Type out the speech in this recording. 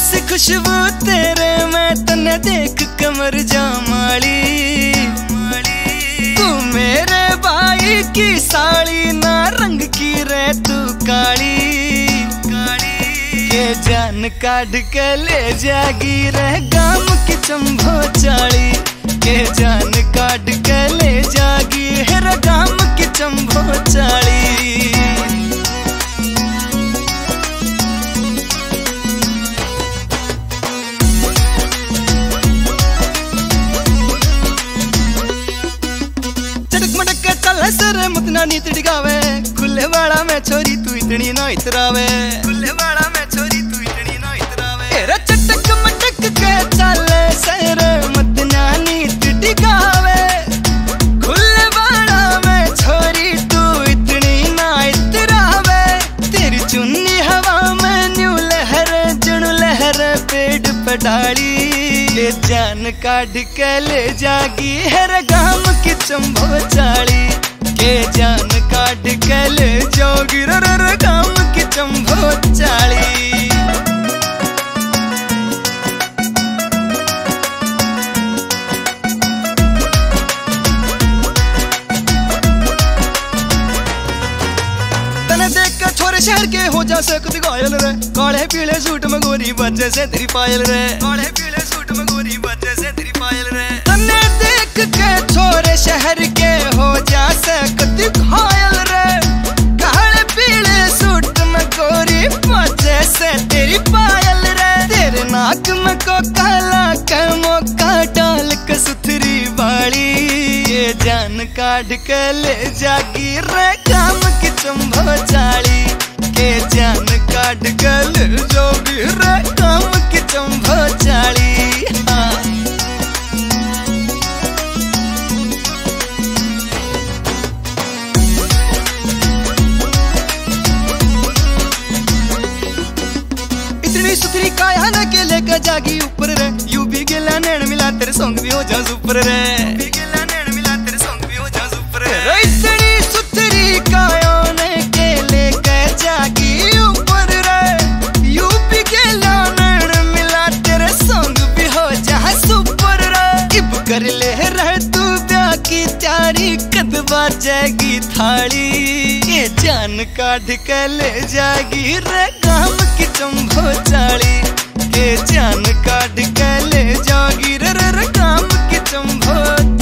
सी खुशबू तेरे मैं तन्ने देख कमर जामाली। तू मेरे भाई की साड़ी ना रंग की रे तू काली। के जान काढ़ के ले जागी रे गाम की चंभो चाली। के जान काढ़ के ले जागी रे गाम की चंभो चाली। सर मुतना नी तिड़गावे खुले वाला में छोरी तू इतनी ना इतरावे। खुले वाला में छोरी तू इतनी ना इतरावे। तेरा चटक मटक के चले सर मुतना नी तिड़गावे। खुले वाला में छोरी तू इतनी ना इतरावे। तेरी चुन्नी हवा में न्यू लहर जुनू लहर पेड़ पे डाली। ये जान काढ़ के ले जागी है गाम की चंभो चाली। के जान काढ़ के ले जाओगी रे गाम की चंभो चाली। तने देख कर छोरे शहर के हो जा सकती घायल रे। काले पीले सूट में गोरी बच्चे से तेरी पायल रे। काले पीले सूट में गोरी बच्चे से तेरी पायल रे। तने देख के छोरे शहर के हो जा सकती घायल रे। काले पीले सूट में गोरी बच्चे से तेरी पायल रे। तेरे नाक में को काला कमो का डाल के सुथरी बाड़ी। ये जान काढ़ के ले जागी रे काम की चंभो चाली। के जान काढ़ के ले जागी रे काम की चंभो चाली। इतनी सुथरी काया न के लेकर जागी ऊपर रे। यू भी गिला नैन मिला तेरे सॉन्ग भी हो जा सुपर रे। इतनी सुथरी काया ने के लेकर जागी ऊपर रे। यू भी गिला नैन मिला तेरे सॉन्ग भी हो जा सुपर रे। इब कर ले रह तू ब्याह की तैयारी कद बाजेगी थाली। ये जान काढ़ के ले जागी रे गाम की चंभो चाली। के जान काढ़ के ले जागी रे गाम की चंभो